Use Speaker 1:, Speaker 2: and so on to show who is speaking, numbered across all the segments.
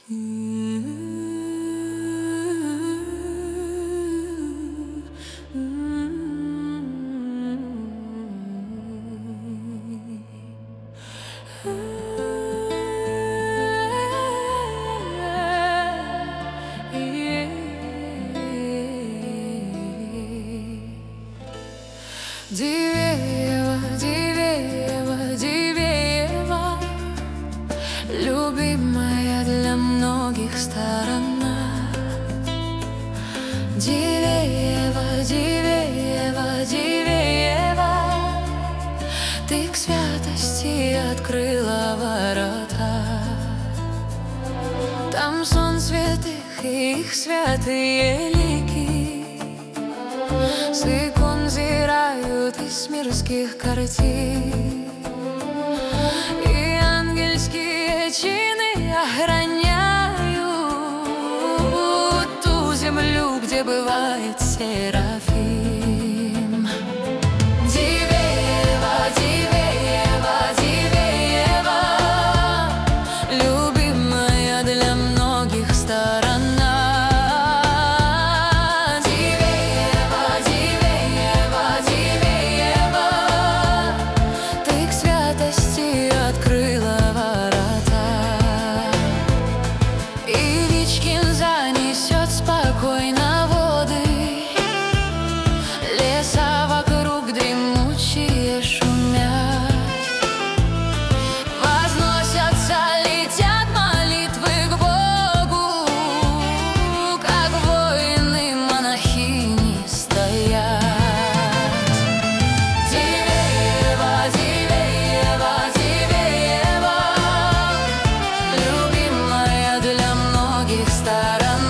Speaker 1: Дивеево, Дивеево, Дивеево, любимая для многих сторона. Дивеево, Дивеево, Дивеево, ты к святости открыла ворота. Там сон святых и их святые лики с икон зирают из мирских картин, и ангельские чины охраняют ту землю, где бывает Серафим. Дивеево, Дивеево, Дивеево, любимая для многих сторона. Спокойно воды, леса вокруг дремучие шумят, возносятся, летят молитвы к Богу, как воины-монахини стоят. Дивеево, Дивеево, Дивеево, любимая для многих сторона.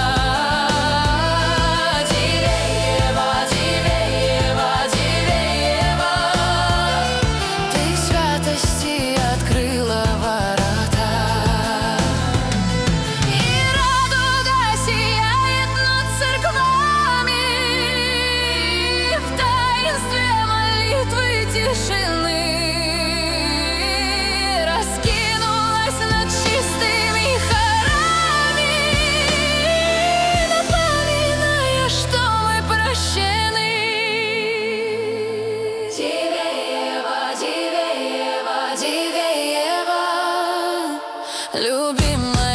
Speaker 1: Тишины раскинулась над чистыми хорами, напоминая, что мы прощены. Дивеево, Дивеево, Дивеево, любимая.